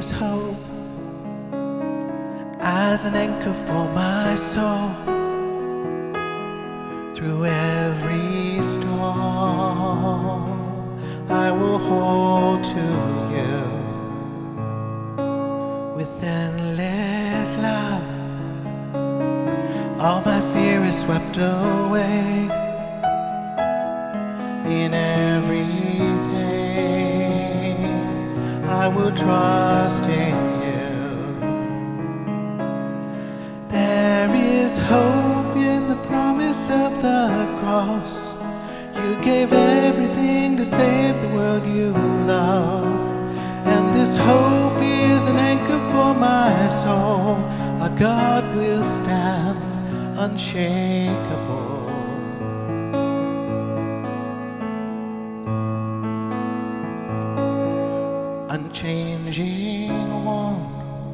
is hope as an anchor for my soul. Through every storm, I will hold to you with endless love. All my fear is swept away. In everything, I will trust in you. There is hope in the promise of the cross. You gave everything to save the world you love. And this hope is an anchor for my soul. Our God will stand unshakable. Unchanging one,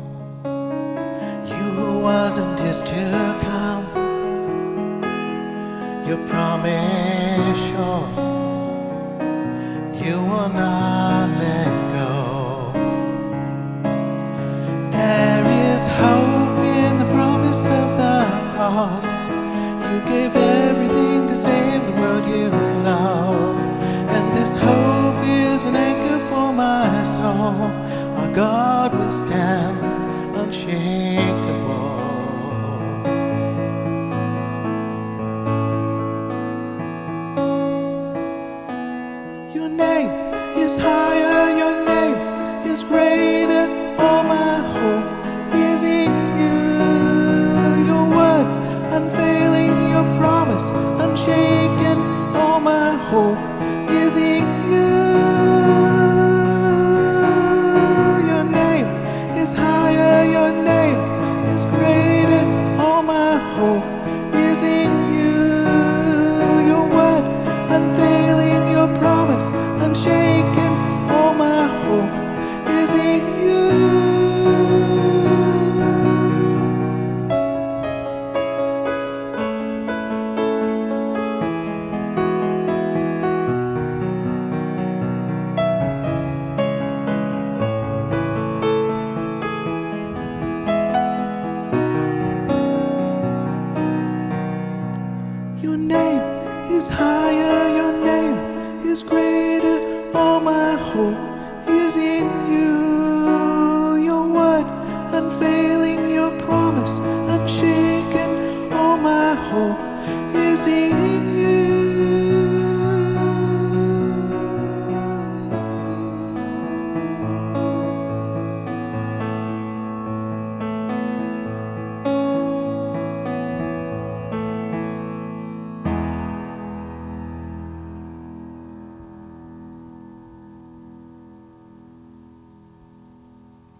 you who was and is to come. Your promise sure, you will not let go. There is hope in the promise of the cross. You gave everything to save the world you love. And this hope is an anchor for my soul. Our God will stand unshakable. Your name is higher, your name is greater. All my hope is in you. Your word unfailing, your promise unshaken. All my hope is in you. Your name is higher, your name is greater. All my hope is in you. Your word unfailing, your promise unshaken. All my hope is in you. Your name is higher, your name is greater. All my hope is in you. Your word unfailing, your promise